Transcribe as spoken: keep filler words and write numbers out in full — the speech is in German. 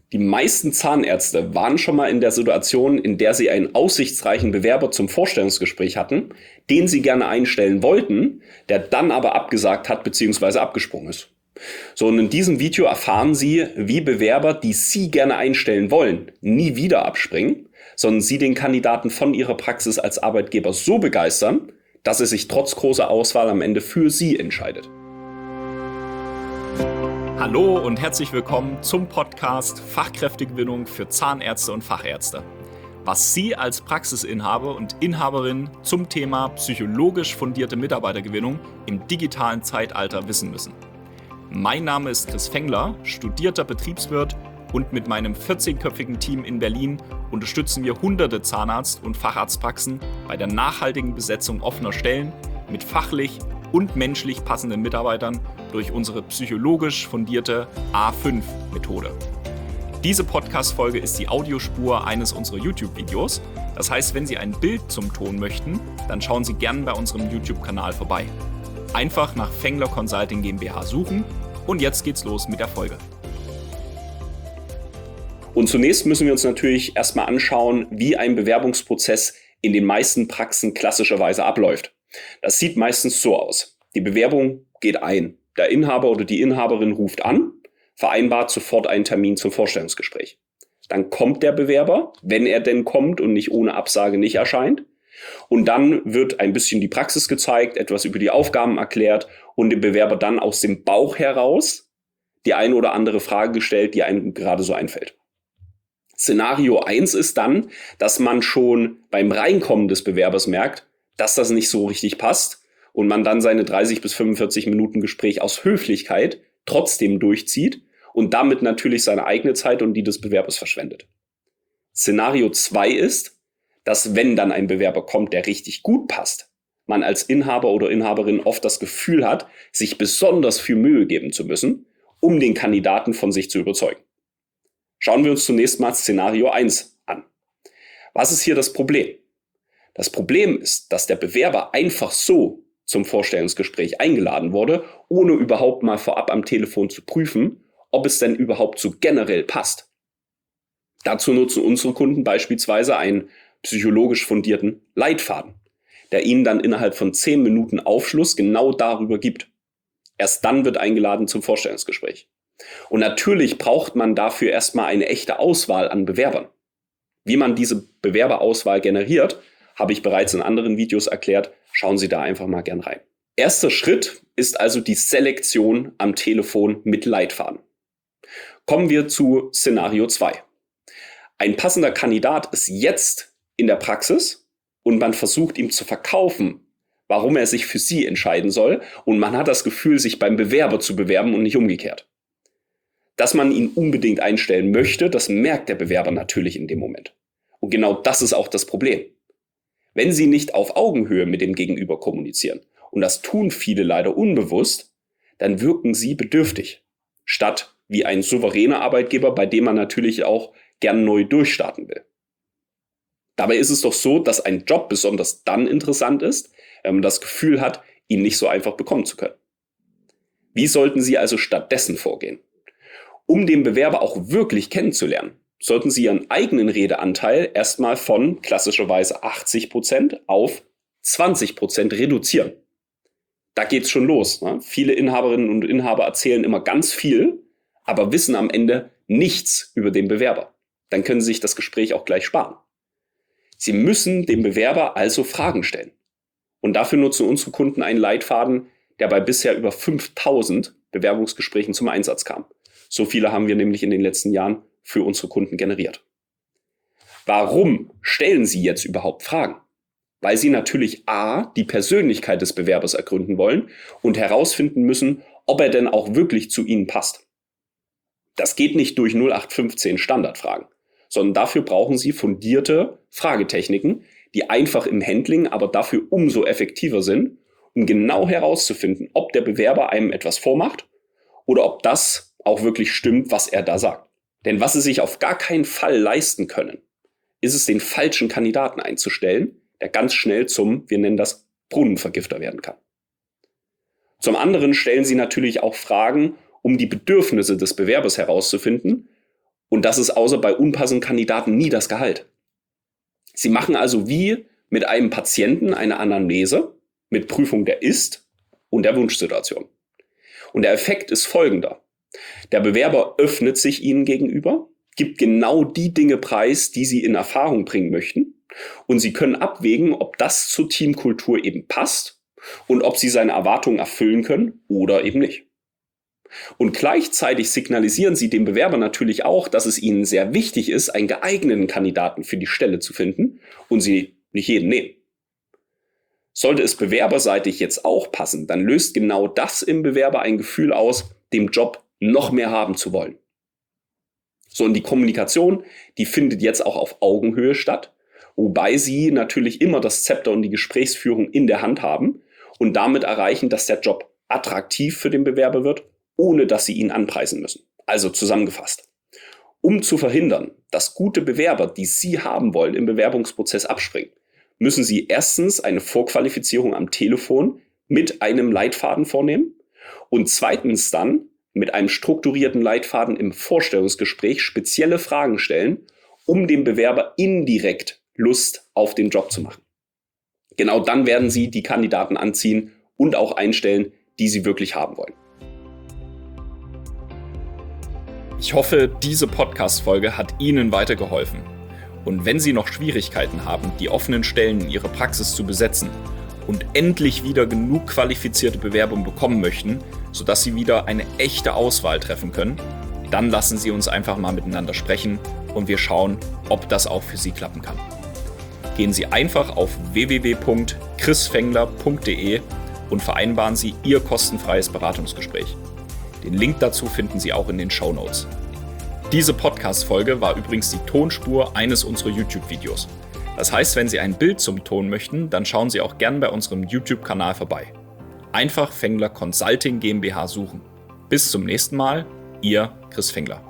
Die meisten Zahnärzte waren schon mal in der Situation, in der sie einen aussichtsreichen Bewerber zum Vorstellungsgespräch hatten, den sie gerne einstellen wollten, der dann aber abgesagt hat bzw. abgesprungen ist. So, und in diesem Video erfahren Sie, wie Bewerber, die Sie gerne einstellen wollen, nie wieder abspringen, sondern Sie den Kandidaten von Ihrer Praxis als Arbeitgeber so begeistern, dass er sich trotz großer Auswahl am Ende für Sie entscheidet. Hallo und herzlich willkommen zum Podcast Fachkräftegewinnung für Zahnärzte und Fachärzte. Was Sie als Praxisinhaber und Inhaberin zum Thema psychologisch fundierte Mitarbeitergewinnung im digitalen Zeitalter wissen müssen. Mein Name ist Chris Fengler, studierter Betriebswirt, und mit meinem vierzehnköpfigen Team in Berlin unterstützen wir hunderte Zahnarzt- und Facharztpraxen bei der nachhaltigen Besetzung offener Stellen mit fachlich und menschlich passenden Mitarbeitern durch unsere psychologisch fundierte A fünf Methode. Diese Podcast-Folge ist die Audiospur eines unserer YouTube-Videos. Das heißt, wenn Sie ein Bild zum Ton möchten, dann schauen Sie gerne bei unserem YouTube-Kanal vorbei. Einfach nach Fengler Consulting GmbH suchen und jetzt geht's los mit der Folge. Und zunächst müssen wir uns natürlich erstmal anschauen, wie ein Bewerbungsprozess in den meisten Praxen klassischerweise abläuft. Das sieht meistens so aus. Die Bewerbung geht ein. Der Inhaber oder die Inhaberin ruft an, vereinbart sofort einen Termin zum Vorstellungsgespräch. Dann kommt der Bewerber, wenn er denn kommt und nicht ohne Absage nicht erscheint. Und dann wird ein bisschen die Praxis gezeigt, etwas über die Aufgaben erklärt und dem Bewerber dann aus dem Bauch heraus die eine oder andere Frage gestellt, die einem gerade so einfällt. Szenario eins ist dann, dass man schon beim Reinkommen des Bewerbers merkt, dass das nicht so richtig passt und man dann seine dreißig bis fünfundvierzig Minuten Gespräch aus Höflichkeit trotzdem durchzieht und damit natürlich seine eigene Zeit und die des Bewerbers verschwendet. Szenario zwei ist, dass wenn dann ein Bewerber kommt, der richtig gut passt, man als Inhaber oder Inhaberin oft das Gefühl hat, sich besonders viel Mühe geben zu müssen, um den Kandidaten von sich zu überzeugen. Schauen wir uns zunächst mal Szenario eins an. Was ist hier das Problem? Das Problem ist, dass der Bewerber einfach so zum Vorstellungsgespräch eingeladen wurde, ohne überhaupt mal vorab am Telefon zu prüfen, ob es denn überhaupt so generell passt. Dazu nutzen unsere Kunden beispielsweise einen psychologisch fundierten Leitfaden, der Ihnen dann innerhalb von zehn Minuten Aufschluss genau darüber gibt. Erst dann wird eingeladen zum Vorstellungsgespräch. Und natürlich braucht man dafür erstmal eine echte Auswahl an Bewerbern. Wie man diese Bewerberauswahl generiert, habe ich bereits in anderen Videos erklärt. Schauen Sie da einfach mal gern rein. Erster Schritt ist also die Selektion am Telefon mit Leitfaden. Kommen wir zu Szenario zwei. Ein passender Kandidat ist jetzt in der Praxis und man versucht ihm zu verkaufen, warum er sich für Sie entscheiden soll, und man hat das Gefühl, sich beim Bewerber zu bewerben und nicht umgekehrt. Dass man ihn unbedingt einstellen möchte, das merkt der Bewerber natürlich in dem Moment. Und genau das ist auch das Problem. Wenn Sie nicht auf Augenhöhe mit dem Gegenüber kommunizieren, und das tun viele leider unbewusst, dann wirken Sie bedürftig, statt wie ein souveräner Arbeitgeber, bei dem man natürlich auch gern neu durchstarten will. Dabei ist es doch so, dass ein Job besonders dann interessant ist, wenn man das Gefühl hat, ihn nicht so einfach bekommen zu können. Wie sollten Sie also stattdessen vorgehen? Um den Bewerber auch wirklich kennenzulernen, sollten Sie Ihren eigenen Redeanteil erstmal von klassischerweise achtzig Prozent auf zwanzig Prozent reduzieren. Da geht's schon los. Ne? Viele Inhaberinnen und Inhaber erzählen immer ganz viel, aber wissen am Ende nichts über den Bewerber. Dann können Sie sich das Gespräch auch gleich sparen. Sie müssen dem Bewerber also Fragen stellen. Und dafür nutzen unsere Kunden einen Leitfaden, der bei bisher über fünftausend Bewerbungsgesprächen zum Einsatz kam. So viele haben wir nämlich in den letzten Jahren für unsere Kunden generiert. Warum stellen Sie jetzt überhaupt Fragen? Weil Sie natürlich a. die Persönlichkeit des Bewerbers ergründen wollen und herausfinden müssen, ob er denn auch wirklich zu Ihnen passt. Das geht nicht durch null acht fünfzehn Standardfragen, sondern dafür brauchen Sie fundierte Fragetechniken, die einfach im Handling, aber dafür umso effektiver sind, um genau herauszufinden, ob der Bewerber einem etwas vormacht oder ob das auch wirklich stimmt, was er da sagt. Denn was Sie sich auf gar keinen Fall leisten können, ist es, den falschen Kandidaten einzustellen, der ganz schnell zum, wir nennen das, Brunnenvergifter werden kann. Zum anderen stellen Sie natürlich auch Fragen, um die Bedürfnisse des Bewerbers herauszufinden Und das ist außer bei unpassenden Kandidaten nie das Gehalt. Sie machen also wie mit einem Patienten eine Anamnese mit Prüfung der Ist- und der Wunschsituation. Und der Effekt ist folgender. Der Bewerber öffnet sich Ihnen gegenüber, gibt genau die Dinge preis, die Sie in Erfahrung bringen möchten. Und Sie können abwägen, ob das zur Teamkultur eben passt und ob Sie seine Erwartungen erfüllen können oder eben nicht. Und gleichzeitig signalisieren Sie dem Bewerber natürlich auch, dass es Ihnen sehr wichtig ist, einen geeigneten Kandidaten für die Stelle zu finden und Sie nicht jeden nehmen. Sollte es bewerberseitig jetzt auch passen, dann löst genau das im Bewerber ein Gefühl aus, dem Job noch mehr haben zu wollen. So, und die Kommunikation, die findet jetzt auch auf Augenhöhe statt, wobei Sie natürlich immer das Zepter und die Gesprächsführung in der Hand haben und damit erreichen, dass der Job attraktiv für den Bewerber wird, ohne dass Sie ihn anpreisen müssen. Also zusammengefasst. Um zu verhindern, dass gute Bewerber, die Sie haben wollen, im Bewerbungsprozess abspringen, müssen Sie erstens eine Vorqualifizierung am Telefon mit einem Leitfaden vornehmen und zweitens dann mit einem strukturierten Leitfaden im Vorstellungsgespräch spezielle Fragen stellen, um dem Bewerber indirekt Lust auf den Job zu machen. Genau dann werden Sie die Kandidaten anziehen und auch einstellen, die Sie wirklich haben wollen. Ich hoffe, diese Podcast-Folge hat Ihnen weitergeholfen. Und wenn Sie noch Schwierigkeiten haben, die offenen Stellen in Ihrer Praxis zu besetzen und endlich wieder genug qualifizierte Bewerbungen bekommen möchten, sodass Sie wieder eine echte Auswahl treffen können, dann lassen Sie uns einfach mal miteinander sprechen und wir schauen, ob das auch für Sie klappen kann. Gehen Sie einfach auf w w w punkt chrisfengler punkt d e und vereinbaren Sie Ihr kostenfreies Beratungsgespräch. Den Link dazu finden Sie auch in den Shownotes. Diese Podcast-Folge war übrigens die Tonspur eines unserer YouTube-Videos. Das heißt, wenn Sie ein Bild zum Ton möchten, dann schauen Sie auch gern bei unserem YouTube-Kanal vorbei. Einfach Fengler Consulting GmbH suchen. Bis zum nächsten Mal, Ihr Chris Fengler.